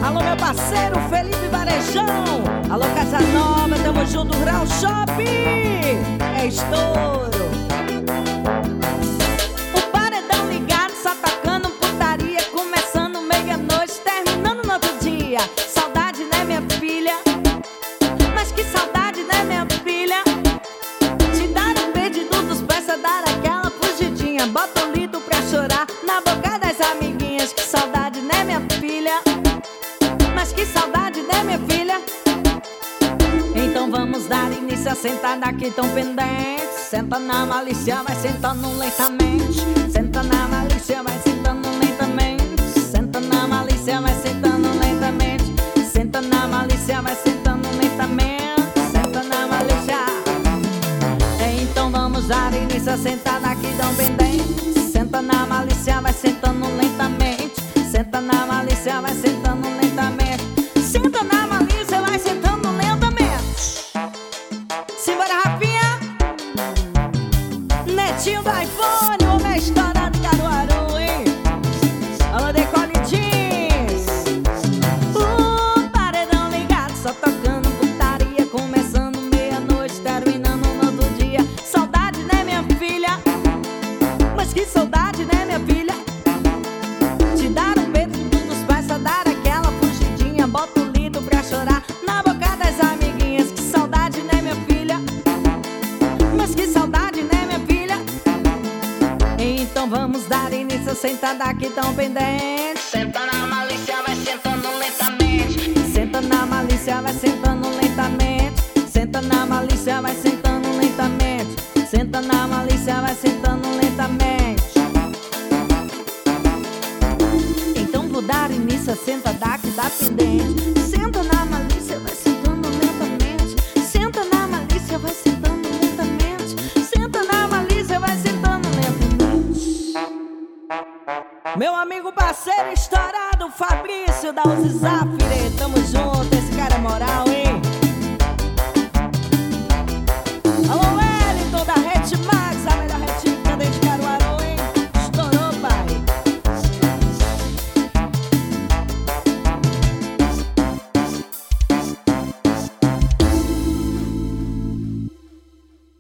Alô, meu parceiro Felipe Varejão. Alô, Casa Nova, tamo junto, Rural Shopping. É estouro. O paredão ligado, só tocando putaria. Começando meia-noite, terminando no outro dia. Saudade, né, minha filha? Mas que saudade, né, minha filha? Te dar um perdido dos pés, dar aquela fugidinha. Bota o lido pra chorar na boca das amiguinhas. Que saudade, né, minha filha? Mas que saudade, né, minha filha? Então vamos dar início a sentada aqui tão pendente. Senta na malícia, vai sentando lentamente. Senta na malícia, vai sentando lentamente. Senta na malícia, vai sentando lentamente. Senta na malícia, vai sentando lentamente. Senta na malícia. Então vamos dar início a sentada aqui tão pendente. Senta na malícia, vai sentando lentamente. Senta na malícia, vai sentando lentamente. Senta na malícia, vai sentando lentamente. Simbora, Rafinha. Netinho do iPhone, o homem estourado de Caruaru, hein? Alô, Decole Jeans. O paredão ligado, só tocando putaria. Começando meia-noite, terminando no outro dia. Saudade, né, minha filha? Mas que saudade, né, minha filha? Te dar um beijo dos pais, só dar aquela fugidinha. Bota o lido pra chorar na boca das amiguinhas. Que saudade, né, minha filha? Mas que saudade, né, minha filha? Então vamos dar início, sentada aqui tão pendente. Senta na malícia, vai sentando lentamente. Senta na malícia, vai sentando lentamente. Senta na malícia, vai sentando lentamente. Senta na malícia, vai sentando lentamente. Então vou dar início, senta daqui da pendente. Senta na malícia, vai sentando lentamente. Senta na malícia, vai sentando lentamente. Senta na malícia, vai sentando lentamente. Meu amigo parceiro estourado, Fabrício da Uzi Zafire, tamo